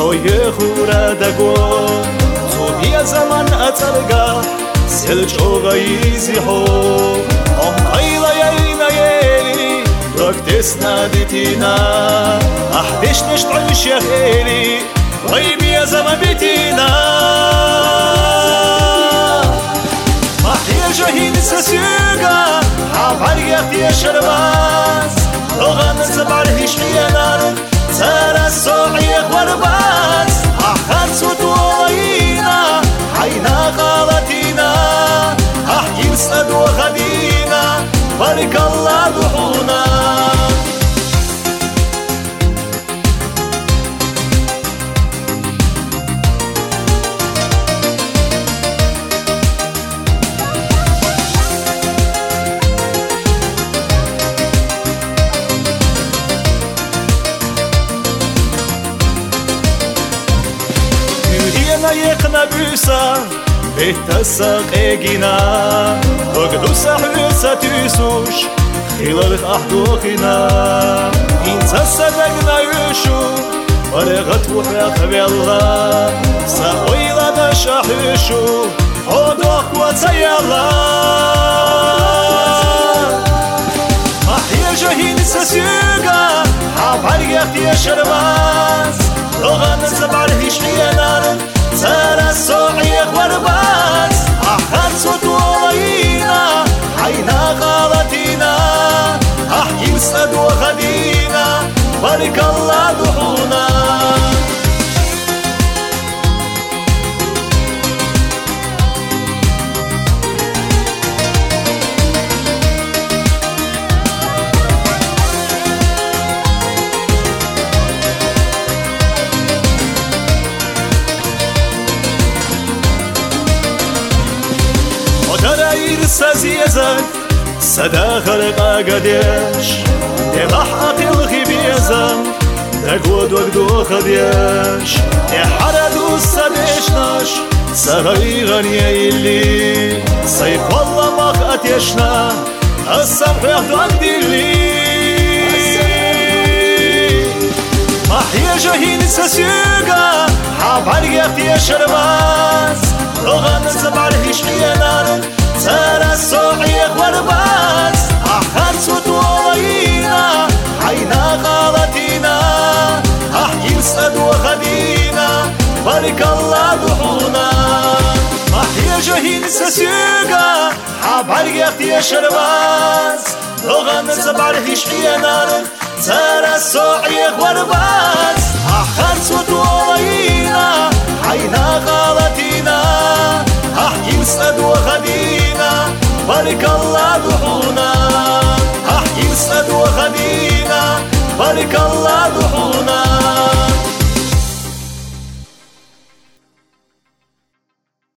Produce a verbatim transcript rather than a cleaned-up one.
يخورا دقو صوبيا زمان أترقى سلجوغا يزيحو أم قيلا يينا يلي ركتسنا ديتينا أحدش نشتعيش يا خيلي طيب يا زمان بيتينا محيا جهين سسيقا حاب عريق يا شرباز لغة نزبع الهشية نار سارة السوعيق ورباز أحد سطولينا حينا قالتينا أحكي مسأد وخدينا بارك الله ضحونا يقنا بوسا بيتساق ايجينا وقدوسا حوسا تيسوش خلال احدوخنا انسا صدقنا يوشو ورغت وحياق بالله ساويلا نشاحشو عدوك وتيالا محيا جهين سسيقا حاب عريق يا شرباز لغة نزبع الهشية نار سارة السوعيق ورباز أحد سطولينا حينا قالتينا أحكي مسأد وخدينا بارك الله ضحونا سازيزك صدا خلق قديش يضحك الخبيزن تقود وقدو خديش يحرد السديشناش صغيرا يلي صيف والله ما خاتيشنا الصبح يخدق ديلي محيا جهين سسيقا حاب عريق يا شرباز لغة نزبع الهشية نار سارة السوعيق ورباز أحد سطولينا حينا قالتينا أحكي مسأد وخدينا بارك الله ضحونا محيا جهين سسيقا حاب عريق يا شرباز لغة نزبع الهشية نار سارة السوعيق ورباز أحد سطولينا حينا قالتينا أحكي مسأد وخدينا بارك الله ضحونا أحكي مسأد وخدينا بارك الله